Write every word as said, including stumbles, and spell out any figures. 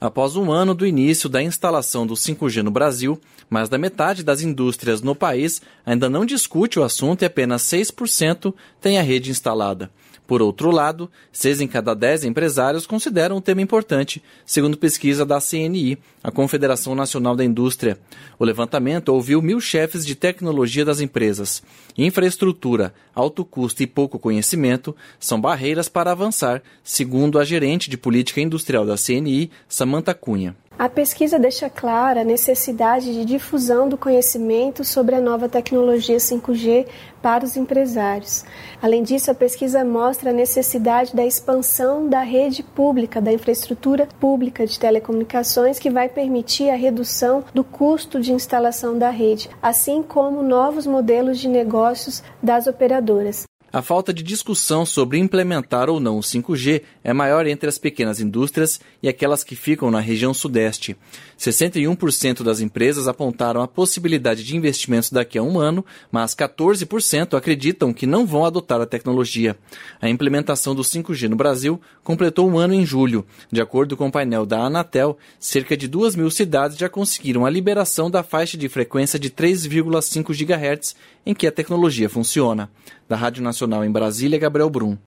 após um ano do início da instalação do cinco G no Brasil, mais da metade das indústrias no país ainda não discute o assunto e apenas seis por cento tem a rede instalada. Por outro lado, seis em cada dez empresários consideram o tema importante, segundo pesquisa da C N I, a Confederação Nacional da Indústria. O levantamento ouviu mil chefes de tecnologia das empresas. Infraestrutura, alto custo e pouco conhecimento são barreiras para avançar, segundo a gerente de política industrial da C N I, Samantha Cunha. A pesquisa deixa clara a necessidade de difusão do conhecimento sobre a nova tecnologia cinco G para os empresários. Além disso, a pesquisa mostra a necessidade da expansão da rede pública, da infraestrutura pública de telecomunicações, que vai permitir a redução do custo de instalação da rede, assim como novos modelos de negócios das operadoras. A falta de discussão sobre implementar ou não o cinco G é maior entre as pequenas indústrias e aquelas que ficam na região sudeste. sessenta e um por cento das empresas apontaram a possibilidade de investimentos daqui a um ano, mas quatorze por cento acreditam que não vão adotar a tecnologia. A implementação do cinco G no Brasil completou um ano em julho. De acordo com o painel da Anatel, cerca de duas mil cidades já conseguiram a liberação da faixa de frequência de três vírgula cinco gigahertz em que a tecnologia funciona. Da Rádio Nacional em Brasília, Gabriel Brum.